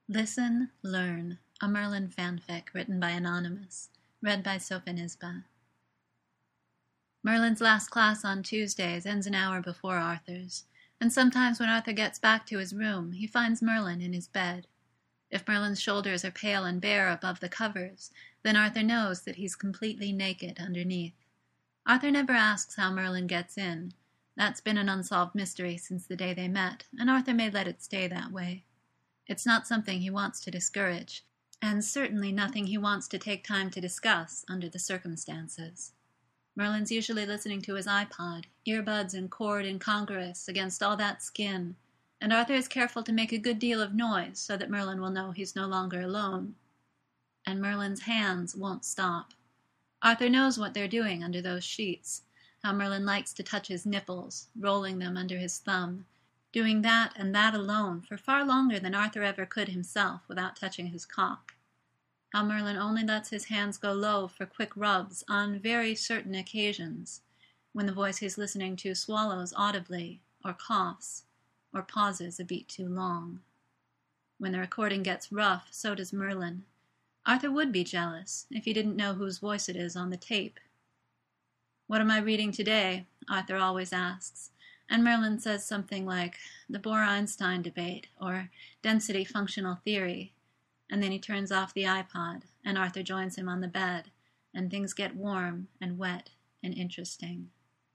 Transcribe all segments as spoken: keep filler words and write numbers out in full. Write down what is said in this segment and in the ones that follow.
Listen, Learn, a Merlin fanfic written by Anonymous, read by Sophonisba. Merlin's last class on Tuesdays ends an hour before Arthur's, and sometimes when Arthur gets back to his room, he finds Merlin in his bed. If Merlin's shoulders are pale and bare above the covers, then Arthur knows that he's completely naked underneath. Arthur never asks how Merlin gets in. That's been an unsolved mystery since the day they met, and Arthur may let it stay that way. It's not something he wants to discourage, and certainly nothing he wants to take time to discuss under the circumstances. Merlin's usually listening to his iPod, earbuds and cord incongruous against all that skin, and Arthur is careful to make a good deal of noise so that Merlin will know he's no longer alone. And Merlin's hands won't stop. Arthur knows what they're doing under those sheets, how Merlin likes to touch his nipples, rolling them under his thumb, doing that and that alone for far longer than Arthur ever could himself without touching his cock. How Merlin only lets his hands go low for quick rubs on very certain occasions, when the voice he's listening to swallows audibly, or coughs, or pauses a beat too long. When the recording gets rough, so does Merlin. Arthur would be jealous if he didn't know whose voice it is on the tape. "What am I reading today?" Arthur always asks, and Merlin says something like the Bohr-Einstein debate or density functional theory, and then he turns off the iPod, and Arthur joins him on the bed, and things get warm and wet and interesting.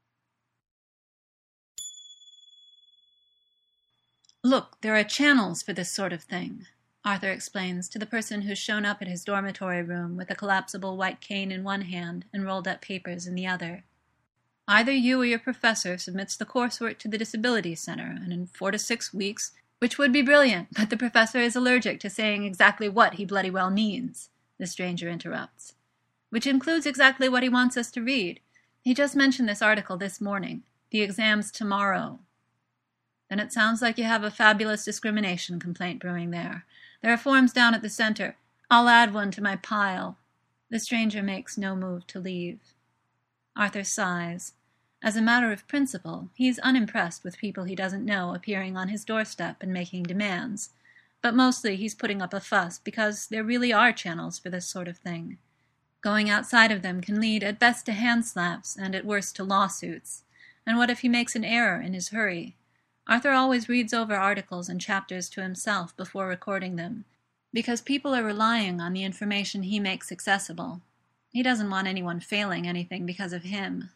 "Look, there are channels for this sort of thing," Arthur explains to the person who's shown up at his dormitory room with a collapsible white cane in one hand and rolled up papers in the other. "Either you or your professor submits the coursework to the Disability Center, and in four to six weeks, which would be brilliant, but the professor is allergic to saying exactly what he bloody well needs," the stranger interrupts. "Which includes exactly what he wants us to read. He just mentioned this article this morning. The exam's tomorrow." "Then it sounds like you have a fabulous discrimination complaint brewing there. There are forms down at the center. I'll add one to my pile." The stranger makes no move to leave. Arthur sighs. As a matter of principle, he's unimpressed with people he doesn't know appearing on his doorstep and making demands, but mostly he's putting up a fuss because there really are channels for this sort of thing. Going outside of them can lead at best to hand slaps and at worst to lawsuits, and what if he makes an error in his hurry? Arthur always reads over articles and chapters to himself before recording them, because people are relying on the information he makes accessible. He doesn't want anyone failing anything because of him.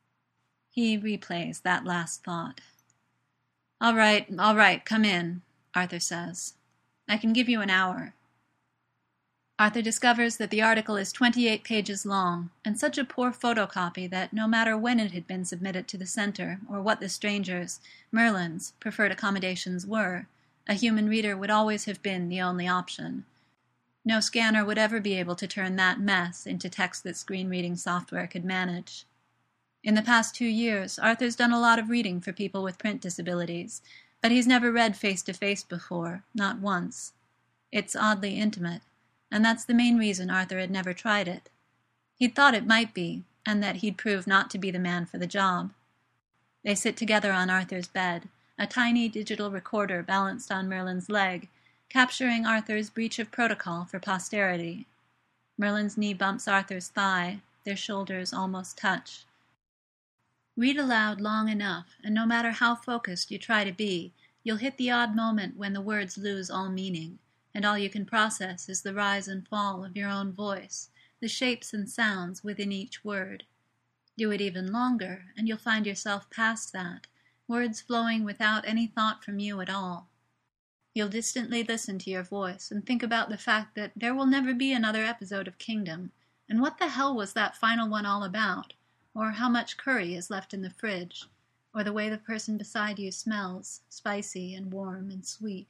He replays that last thought. "All right, all right, come in," Arthur says. "I can give you an hour." Arthur discovers that the article is twenty-eight pages long, and such a poor photocopy that no matter when it had been submitted to the center, or what the stranger's, Merlin's, preferred accommodations were, a human reader would always have been the only option. No scanner would ever be able to turn that mess into text that screen reading software could manage. In the past two years, Arthur's done a lot of reading for people with print disabilities, but he's never read face-to-face before, not once. It's oddly intimate, and that's the main reason Arthur had never tried it. He'd thought it might be, and that he'd prove not to be the man for the job. They sit together on Arthur's bed, a tiny digital recorder balanced on Merlin's leg, capturing Arthur's breach of protocol for posterity. Merlin's knee bumps Arthur's thigh, their shoulders almost touch. Read aloud long enough, and no matter how focused you try to be, you'll hit the odd moment when the words lose all meaning, and all you can process is the rise and fall of your own voice, the shapes and sounds within each word. Do it even longer, and you'll find yourself past that, words flowing without any thought from you at all. You'll distantly listen to your voice and think about the fact that there will never be another episode of Kingdom, and what the hell was that final one all about, or how much curry is left in the fridge, or the way the person beside you smells, spicy and warm and sweet.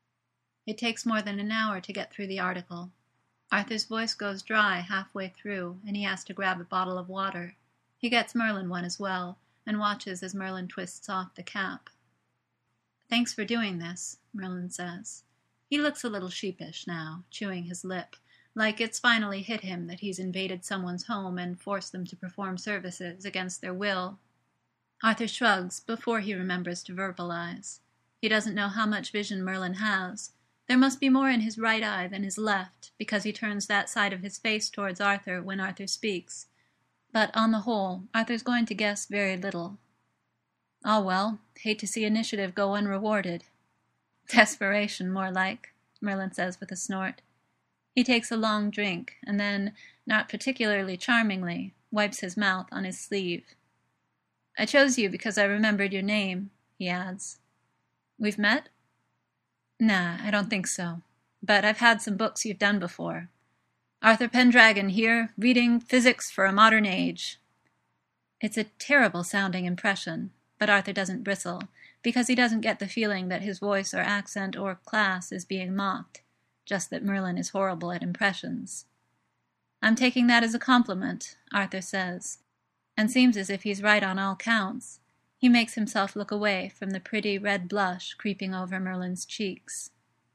It takes more than an hour to get through the article. Arthur's voice goes dry halfway through, and he has to grab a bottle of water. He gets Merlin one as well, and watches as Merlin twists off the cap. "Thanks for doing this," Merlin says. He looks a little sheepish now, chewing his lip, like it's finally hit him that he's invaded someone's home and forced them to perform services against their will. Arthur shrugs before he remembers to verbalize. He doesn't know how much vision Merlin has, There must be more in his right eye than his left, because he turns that side of his face towards Arthur when Arthur speaks. But, on the whole, Arthur's going to guess very little. Ah, well, hate to see initiative go unrewarded. Desperation, more like, Merlin says with a snort. He takes a long drink, and then, not particularly charmingly, wipes his mouth on his sleeve. I chose you because I remembered your name, he adds. We've met? Nah, I don't think so. But I've had some books you've done before. Arthur Pendragon here, reading Physics for a Modern Age. It's a terrible-sounding impression, but Arthur doesn't bristle, because he doesn't get the feeling that his voice or accent or class is being mocked, just that Merlin is horrible at impressions. I'm taking that as a compliment, Arthur says, and seems as if he's right on all counts. He makes himself look away from the pretty red blush creeping over Merlin's cheeks.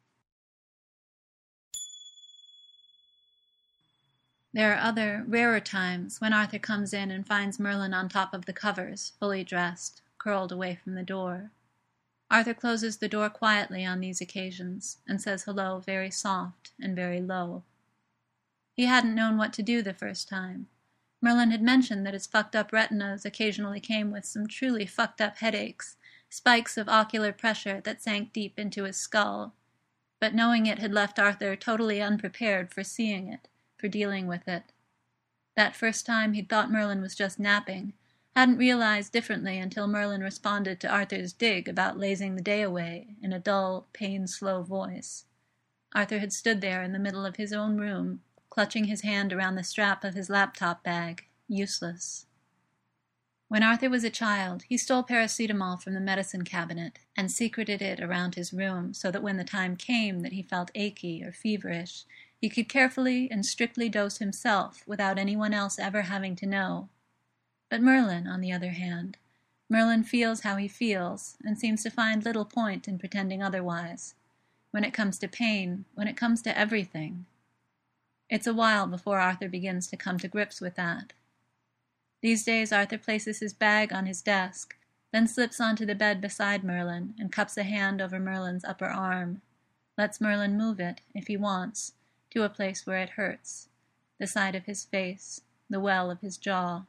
There are other, rarer times when Arthur comes in and finds Merlin on top of the covers, fully dressed, curled away from the door. Arthur closes the door quietly on these occasions, and says hello very soft and very low. He hadn't known what to do the first time. Merlin had mentioned that his fucked-up retinas occasionally came with some truly fucked-up headaches, spikes of ocular pressure that sank deep into his skull. But knowing it had left Arthur totally unprepared for seeing it, for dealing with it. That first time he'd thought Merlin was just napping, hadn't realized differently until Merlin responded to Arthur's dig about lazing the day away in a dull, pain-slow voice. Arthur had stood there in the middle of his own room, clutching his hand around the strap of his laptop bag, useless. When Arthur was a child, he stole paracetamol from the medicine cabinet and secreted it around his room so that when the time came that he felt achy or feverish, he could carefully and strictly dose himself without anyone else ever having to know. But Merlin, on the other hand, Merlin feels how he feels and seems to find little point in pretending otherwise. When it comes to pain, when it comes to everything. It's a while before Arthur begins to come to grips with that. These days Arthur places his bag on his desk, then slips onto the bed beside Merlin and cups a hand over Merlin's upper arm, lets Merlin move it, if he wants, to a place where it hurts, the side of his face, the well of his jaw.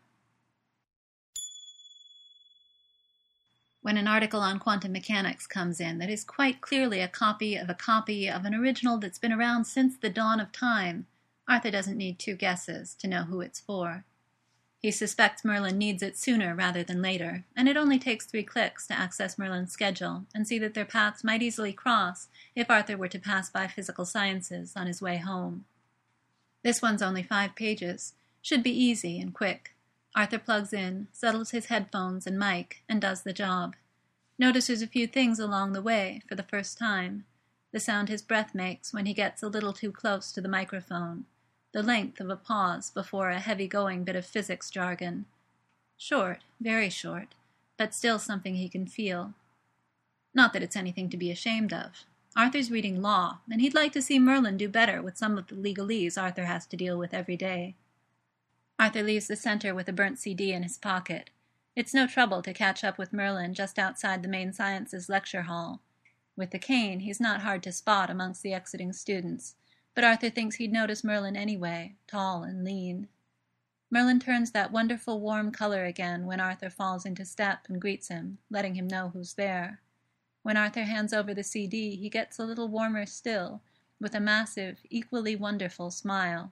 When an article on quantum mechanics comes in that is quite clearly a copy of a copy of an original that's been around since the dawn of time, Arthur doesn't need two guesses to know who it's for. He suspects Merlin needs it sooner rather than later, and it only takes three clicks to access Merlin's schedule and see that their paths might easily cross if Arthur were to pass by physical sciences on his way home. This one's only five pages. Should be easy and quick. Arthur plugs in, settles his headphones and mic, and does the job. Notices a few things along the way for the first time. The sound his breath makes when he gets a little too close to the microphone. The length of a pause before a heavy-going bit of physics jargon. Short, very short, but still something he can feel. Not that it's anything to be ashamed of. Arthur's reading law, and he'd like to see Merlin do better with some of the legalese Arthur has to deal with every day. Arthur leaves the center with a burnt C D in his pocket. It's no trouble to catch up with Merlin just outside the main sciences lecture hall. With the cane, he's not hard to spot amongst the exiting students, but Arthur thinks he'd notice Merlin anyway, tall and lean. Merlin turns that wonderful warm color again when Arthur falls into step and greets him, letting him know who's there. When Arthur hands over the C D, he gets a little warmer still, with a massive, equally wonderful smile.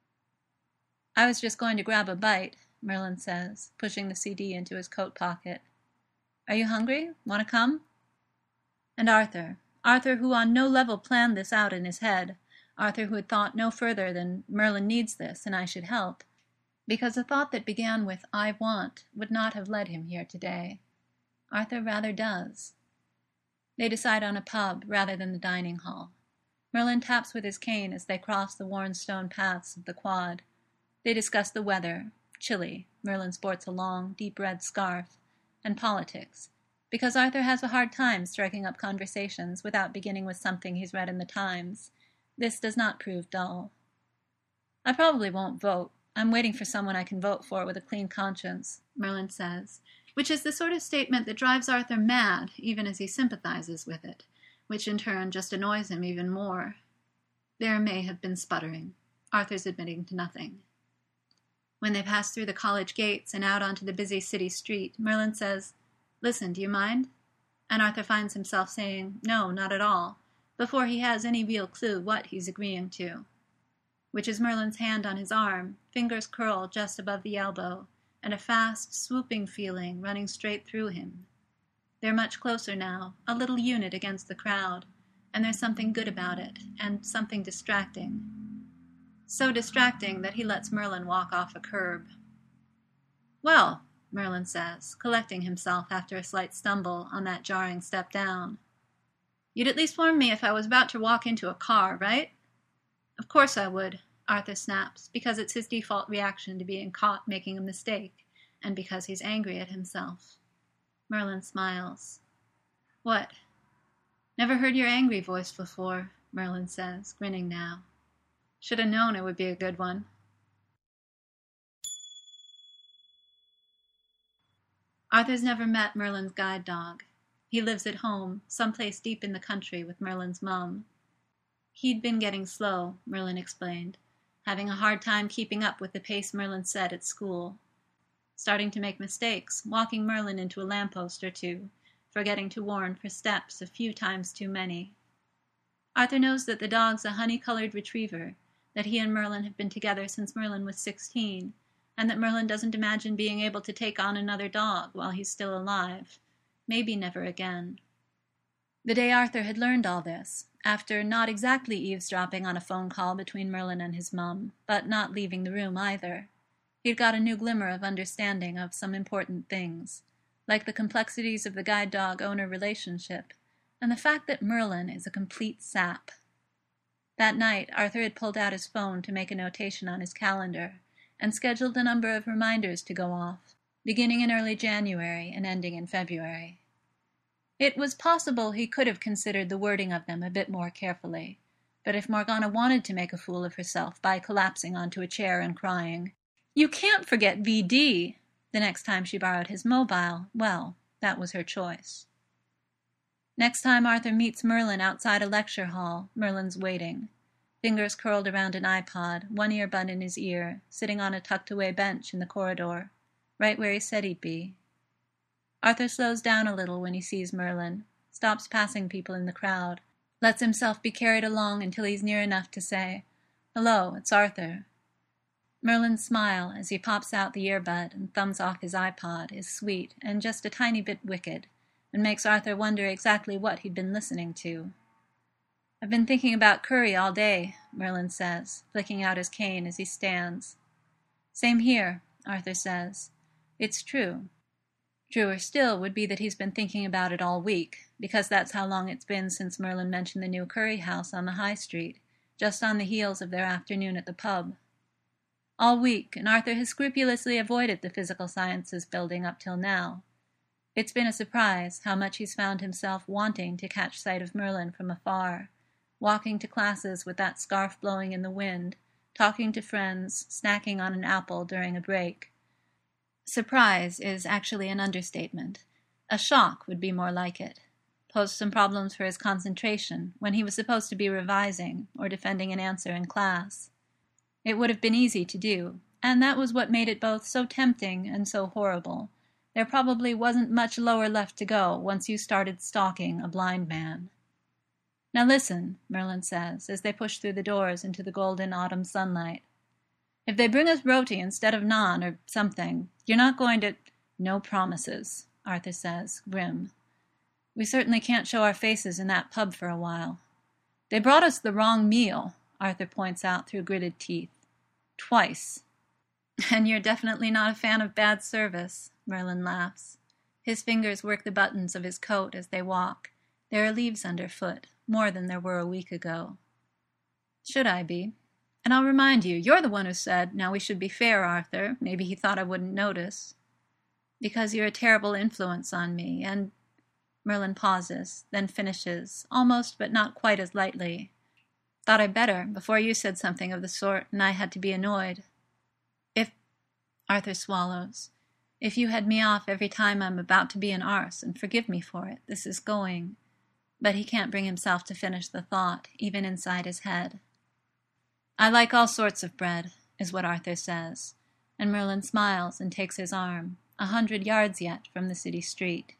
I was just going to grab a bite, Merlin says, pushing the C D into his coat pocket. Are you hungry? Want to come? And Arthur, Arthur who on no level planned this out in his head, Arthur who had thought no further than Merlin needs this and I should help, because a thought that began with I want would not have led him here today. Arthur rather does. They decide on a pub rather than the dining hall. Merlin taps with his cane as they cross the worn stone paths of the quad. They discuss the weather, chilly, Merlin sports a long, deep red scarf, and politics, because Arthur has a hard time striking up conversations without beginning with something he's read in the Times. This does not prove dull. I probably won't vote. I'm waiting for someone I can vote for with a clean conscience, Merlin says, which is the sort of statement that drives Arthur mad, even as he sympathizes with it, which in turn just annoys him even more. There may have been sputtering. Arthur's admitting to nothing. When they pass through the college gates and out onto the busy city street, Merlin says, "Listen, do you mind?" And Arthur finds himself saying, "No, not at all," before he has any real clue what he's agreeing to. Which is Merlin's hand on his arm, fingers curl just above the elbow, and a fast, swooping feeling running straight through him. They're much closer now, a little unit against the crowd, and there's something good about it, and something distracting. So distracting that he lets Merlin walk off a curb. "Well," Merlin says, collecting himself after a slight stumble on that jarring step down. "You'd at least warn me if I was about to walk into a car, right?" "Of course I would," Arthur snaps, because it's his default reaction to being caught making a mistake, and because he's angry at himself. Merlin smiles. "What?" "Never heard your angry voice before," Merlin says, grinning now. "Should have known it would be a good one." Arthur's never met Merlin's guide dog. He lives at home, someplace deep in the country with Merlin's mum. He'd been getting slow, Merlin explained, having a hard time keeping up with the pace Merlin set at school. Starting to make mistakes, walking Merlin into a lamppost or two, forgetting to warn for steps a few times too many. Arthur knows that the dog's a honey-colored retriever, that he and Merlin have been together since Merlin was sixteen, and that Merlin doesn't imagine being able to take on another dog while he's still alive, maybe never again. The day Arthur had learned all this, after not exactly eavesdropping on a phone call between Merlin and his mum, but not leaving the room either, he'd got a new glimmer of understanding of some important things, like the complexities of the guide dog-owner relationship, and the fact that Merlin is a complete sap. That night, Arthur had pulled out his phone to make a notation on his calendar, and scheduled a number of reminders to go off, beginning in early January and ending in February. It was possible he could have considered the wording of them a bit more carefully, but if Morgana wanted to make a fool of herself by collapsing onto a chair and crying, "You can't forget V D," the next time she borrowed his mobile, well, that was her choice. Next time Arthur meets Merlin outside a lecture hall, Merlin's waiting, fingers curled around an iPod, one earbud in his ear, sitting on a tucked-away bench in the corridor, right where he said he'd be. Arthur slows down a little when he sees Merlin, stops passing people in the crowd, lets himself be carried along until he's near enough to say, "Hello, it's Arthur." Merlin's smile, as he pops out the earbud and thumbs off his iPod, is sweet and just a tiny bit wicked, and makes Arthur wonder exactly what he'd been listening to. "I've been thinking about curry all day," Merlin says, flicking out his cane as he stands. "Same here," Arthur says. It's true. Truer still would be that he's been thinking about it all week, because that's how long it's been since Merlin mentioned the new curry house on the high street, just on the heels of their afternoon at the pub. All week, and Arthur has scrupulously avoided the physical sciences building up till now. It's been a surprise how much he's found himself wanting to catch sight of Merlin from afar, walking to classes with that scarf blowing in the wind, talking to friends, snacking on an apple during a break. Surprise is actually an understatement. A shock would be more like it. Posed some problems for his concentration when he was supposed to be revising or defending an answer in class. It would have been easy to do, and that was what made it both so tempting and so horrible. There probably wasn't much lower left to go once you started stalking a blind man. "Now listen," Merlin says, as they push through the doors into the golden autumn sunlight. "If they bring us roti instead of naan or something, you're not going to—" "No promises," Arthur says, grim. "We certainly can't show our faces in that pub for a while." "They brought us the wrong meal," Arthur points out through gritted teeth. "Twice." "And you're definitely not a fan of bad service," Merlin laughs. His fingers work the buttons of his coat as they walk. There are leaves underfoot, more than there were a week ago. "Should I be? And I'll remind you, you're the one who said, 'Now we should be fair, Arthur.' Maybe he thought I wouldn't notice." "Because you're a terrible influence on me, and—" Merlin pauses, then finishes, almost but not quite as lightly. "Thought I'd better, before you said something of the sort, and I had to be annoyed. If—" Arthur swallows. "If you head me off every time I'm about to be an arse, and forgive me for it, this is going—" but he can't bring himself to finish the thought, even inside his head. "I like all sorts of bread," is what Arthur says, and Merlin smiles and takes his arm, a hundred yards yet from the city street.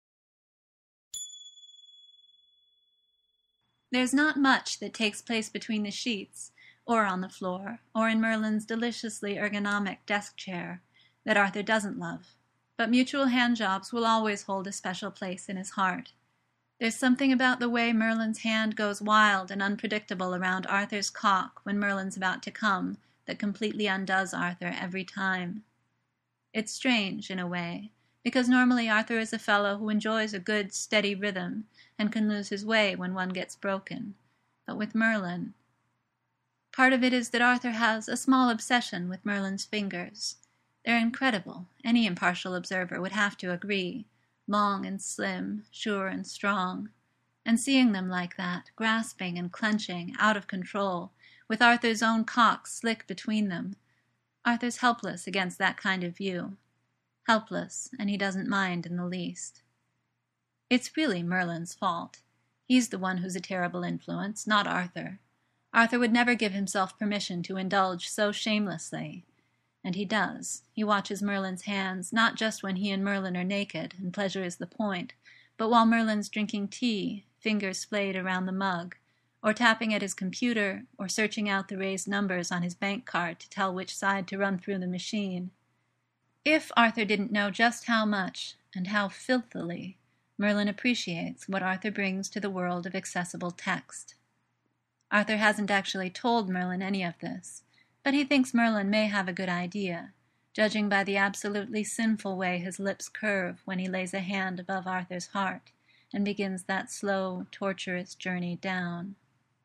There's not much that takes place between the sheets, or on the floor, or in Merlin's deliciously ergonomic desk chair, that Arthur doesn't love, but mutual handjobs will always hold a special place in his heart. There's something about the way Merlin's hand goes wild and unpredictable around Arthur's cock when Merlin's about to come that completely undoes Arthur every time. It's strange, in a way, because normally Arthur is a fellow who enjoys a good, steady rhythm and can lose his way when one gets broken. But with Merlin... Part of it is that Arthur has a small obsession with Merlin's fingers. They're incredible, any impartial observer would have to agree. Long and slim, sure and strong. And seeing them like that, grasping and clenching, out of control, with Arthur's own cock slick between them, Arthur's helpless against that kind of view. Helpless, and he doesn't mind in the least. It's really Merlin's fault. He's the one who's a terrible influence, not Arthur. Arthur would never give himself permission to indulge so shamelessly. And he does. He watches Merlin's hands, not just when he and Merlin are naked, and pleasure is the point, but while Merlin's drinking tea, fingers splayed around the mug, or tapping at his computer, or searching out the raised numbers on his bank card to tell which side to run through the machine. If Arthur didn't know just how much, and how filthily, Merlin appreciates what Arthur brings to the world of accessible text. Arthur hasn't actually told Merlin any of this, but he thinks Merlin may have a good idea, judging by the absolutely sinful way his lips curve when he lays a hand above Arthur's heart and begins that slow, torturous journey down.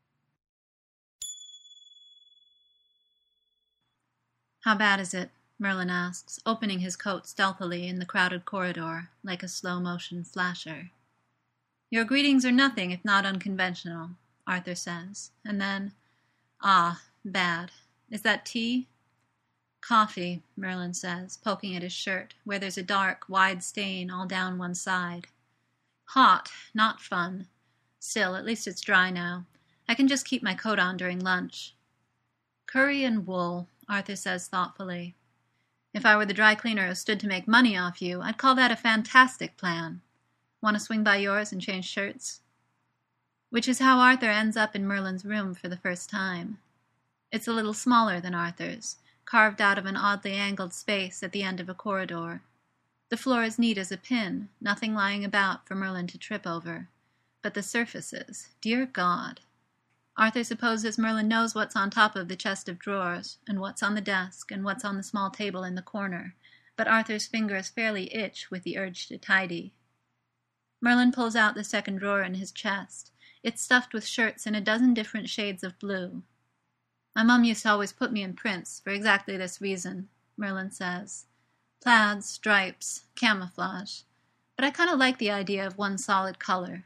"How bad is it?" Merlin asks, opening his coat stealthily in the crowded corridor, like a slow-motion flasher. "Your greetings are nothing if not unconventional," Arthur says, and then, "Ah, bad. Is that tea?" "Coffee," Merlin says, poking at his shirt, where there's a dark, wide stain all down one side. "Hot. Not fun. Still, at least it's dry now. I can just keep my coat on during lunch." "Curry and wool," Arthur says thoughtfully. "If I were the dry cleaner who stood to make money off you, I'd call that a fantastic plan. Want to swing by yours and change shirts?" Which is how Arthur ends up in Merlin's room for the first time. It's a little smaller than Arthur's, carved out of an oddly angled space at the end of a corridor. The floor is neat as a pin, nothing lying about for Merlin to trip over. But the surfaces, dear God! Arthur supposes Merlin knows what's on top of the chest of drawers, and what's on the desk, and what's on the small table in the corner, but Arthur's fingers fairly itch with the urge to tidy. Merlin pulls out the second drawer in his chest. It's stuffed with shirts in a dozen different shades of blue. "My mum used to always put me in prints for exactly this reason," Merlin says. "Plaids, stripes, camouflage. But I kind of like the idea of one solid color."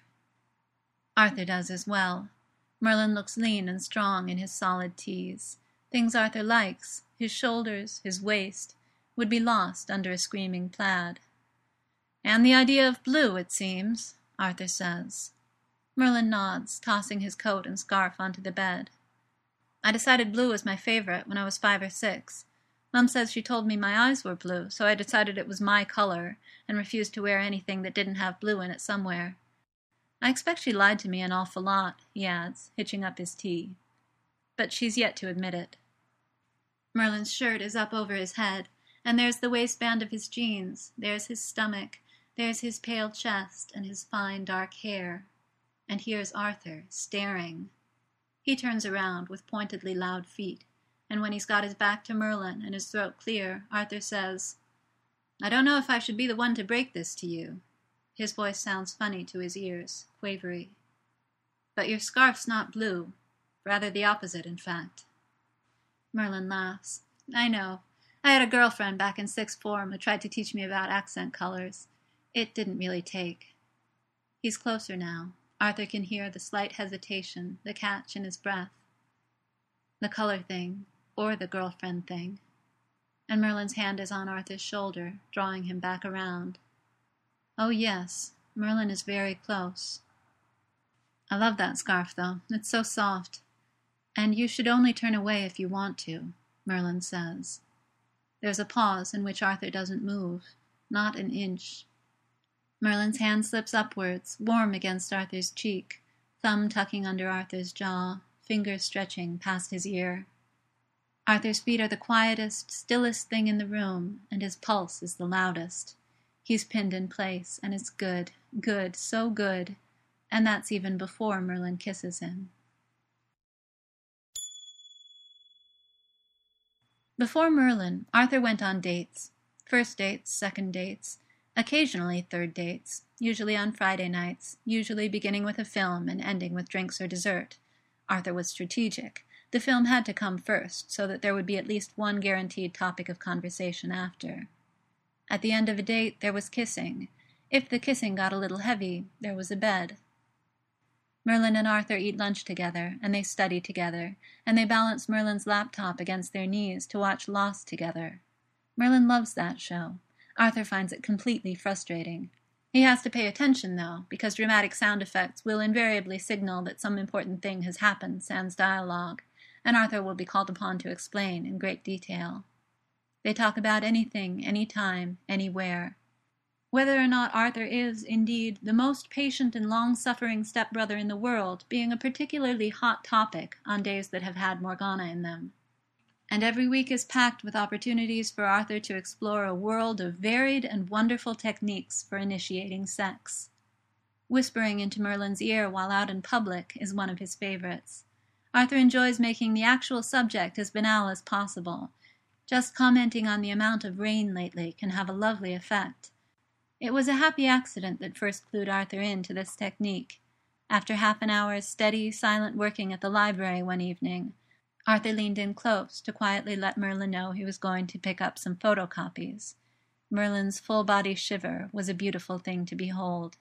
Arthur does as well. Merlin looks lean and strong in his solid tees. Things Arthur likes, his shoulders, his waist, would be lost under a screaming plaid. "And the idea of blue, it seems," Arthur says. Merlin nods, tossing his coat and scarf onto the bed. "I decided blue was my favorite when I was five or six. Mum says she told me my eyes were blue, so I decided it was my color and refused to wear anything that didn't have blue in it somewhere. I expect she lied to me an awful lot," he adds, hitching up his tea. "But she's yet to admit it." Merlin's shirt is up over his head, and there's the waistband of his jeans, there's his stomach, there's his pale chest and his fine dark hair. And here's Arthur, staring. He turns around with pointedly loud feet, and when he's got his back to Merlin and his throat clear, Arthur says, "I don't know if I should be the one to break this to you." His voice sounds funny to his ears, quavery. "But your scarf's not blue. Rather the opposite, in fact." Merlin laughs. "I know. I had a girlfriend back in sixth form who tried to teach me about accent colors. It didn't really take." He's closer now. Arthur can hear the slight hesitation, the catch in his breath. The color thing, or the girlfriend thing. And Merlin's hand is on Arthur's shoulder, drawing him back around. Oh yes, Merlin is very close. I love that scarf, though. It's so soft. And you should only turn away if you want to, Merlin says. There's a pause in which Arthur doesn't move, not an inch. Merlin's hand slips upwards, warm against Arthur's cheek, thumb tucking under Arthur's jaw, fingers stretching past his ear. Arthur's feet are the quietest, stillest thing in the room, and his pulse is the loudest. He's pinned in place, and it's good, good, so good, and that's even before Merlin kisses him. Before Merlin, Arthur went on dates. First dates, second dates, occasionally third dates, usually on Friday nights, usually beginning with a film and ending with drinks or dessert. Arthur was strategic. The film had to come first, so that there would be at least one guaranteed topic of conversation after. At the end of a date, there was kissing. If the kissing got a little heavy, there was a bed. Merlin and Arthur eat lunch together, and they study together, and they balance Merlin's laptop against their knees to watch Lost together. Merlin loves that show. Arthur finds it completely frustrating. He has to pay attention, though, because dramatic sound effects will invariably signal that some important thing has happened sans dialogue, and Arthur will be called upon to explain in great detail. They talk about anything, any time, anywhere. Whether or not Arthur is, indeed, the most patient and long-suffering stepbrother in the world being a particularly hot topic on days that have had Morgana in them. And every week is packed with opportunities for Arthur to explore a world of varied and wonderful techniques for initiating sex. Whispering into Merlin's ear while out in public is one of his favorites. Arthur enjoys making the actual subject as banal as possible. Just commenting on the amount of rain lately can have a lovely effect. It was a happy accident that first clued Arthur in to this technique. After half an hour's steady, silent working at the library one evening, Arthur leaned in close to quietly let Merlin know he was going to pick up some photocopies. Merlin's full-body shiver was a beautiful thing to behold.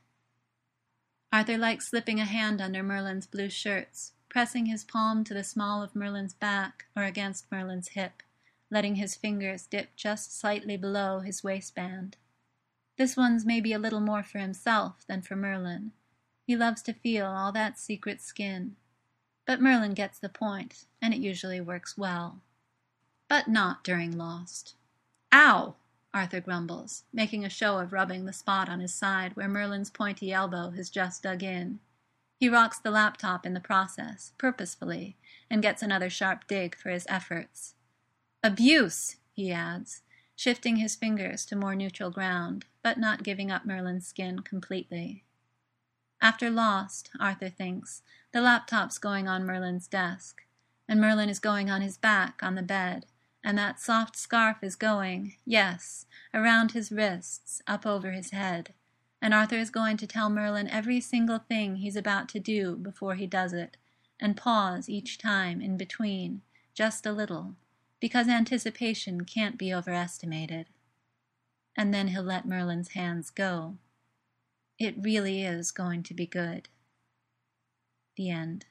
Arthur liked slipping a hand under Merlin's blue shirts, pressing his palm to the small of Merlin's back or against Merlin's hip, letting his fingers dip just slightly below his waistband. This one's maybe a little more for himself than for Merlin. He loves to feel all that secret skin. But Merlin gets the point, and it usually works well. But not during Lost. "Ow!" Arthur grumbles, making a show of rubbing the spot on his side where Merlin's pointy elbow has just dug in. He rocks the laptop in the process, purposefully, and gets another sharp dig for his efforts. "Abuse!" he adds, shifting his fingers to more neutral ground, but not giving up Merlin's skin completely. After Lost, Arthur thinks, the laptop's going on Merlin's desk, and Merlin is going on his back on the bed, and that soft scarf is going, yes, around his wrists, up over his head, and Arthur is going to tell Merlin every single thing he's about to do before he does it, and pause each time in between, just a little, because anticipation can't be overestimated. And then he'll let Merlin's hands go. It really is going to be good. The end.